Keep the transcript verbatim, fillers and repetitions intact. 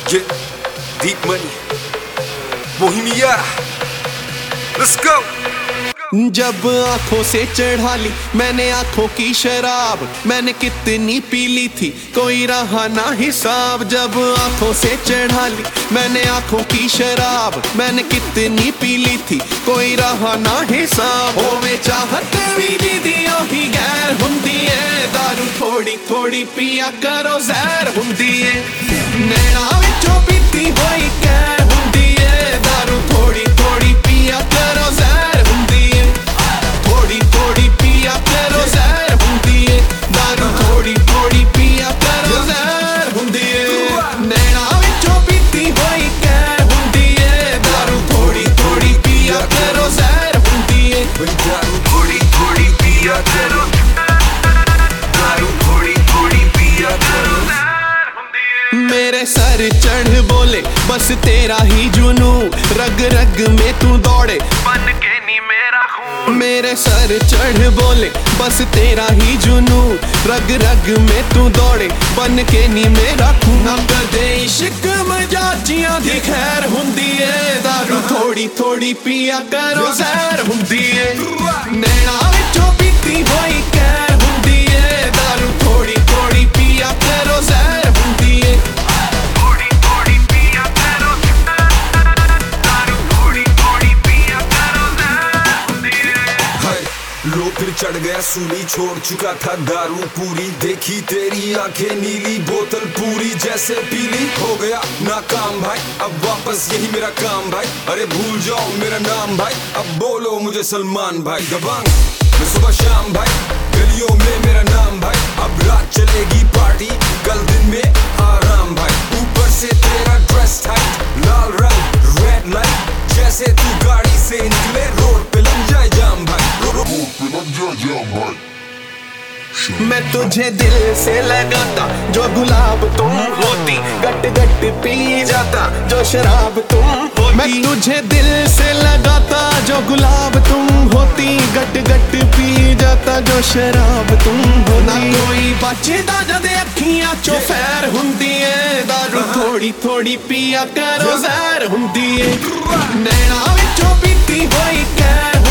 Yeah, deep money, Bohemia, let's go. जब आंखों से चढ़ा ली मैंने आंखों की शराब, मैंने कितनी पी ली थी कोई रहा ना हिसाब। जब आंखों से चढ़ा ली मैंने आंखों की शराब, मैंने कितनी पी ली थी कोई रहा ना हिसाब। होवे चाहत भी दीदियों ही गैर हुंदी है, दारू थोड़ी थोड़ी पिया करो जहर हुंदी है। नैना विचों पीती होई कैर हुंदी है, दारू थोड़ी थोड़ी पिया करो जहर हुंदी है। थोड़ी थोड़ी पिया करो जहर हुंदी है, दारू थोड़ी थोड़ी पिया करो जहर हुंदी है। नैना विचों पीती होई कैर हुंदी है, दारू थोड़ी थोड़ी पिया करो जहर हुंदी है। दारू थोड़ी थोड़ी पिया करो, दारू थोड़ी थोड़ी पिया करो। मेरे सर चढ़ बोले बस तेरा ही जुनू, रग रग में तू दौड़े बन के नी मेरा खून। मेरे सर चढ़ बोले बस तेरा ही जुनू, रग रग में तू दौड़े बन के नी मेरा खून। कदे इश्क मजाजियां दी खैर हुंदी है, दारू थोड़ी थोड़ी पिया करो जहर हुंदी है। नैना विचों पीती होई कैर हुंदी है, दारू थोड़ी थोड़ी पिया करो जहर हुंदी है। लो फिर चढ़ गया सूली, छोड़ चुका था दारू पूरी, देखी तेरी आंखें नीली, बोतल पूरी जैसे पीली। हो गया नाकाम भाई, अब वापस यही मेरा काम भाई। अरे भूल जाओ मेरा नाम भाई, अब बोलो मुझे सलमान भाई। दबंग मैं सुबह शाम भाई, गलियों में मेरा नाम भाई। अब रात चलेगी पार्टी, कल दिन में आराम भाई। ऊपर से तेरा ड्रेस टाइट, लाल रंग रेड लाइट, जैसे तू गाड़ी से निकले रोड पे लग जाए जाम भाई। मैं तुझे दिल से लगाता जो गुलाब तुम होती, गट गट पी जाता जो शराब तुम होती। मैं तुझे दिल से लगाता जो गुलाब तुम होती, गट गट पी जाता जो शराब तुम होती। ना कोई बचदा जदे अखियां चो फैर हुंदी है, दारू थोड़ी थोड़ी पिया करो जहर हुंदी है। नैना विचों पीती होई कैर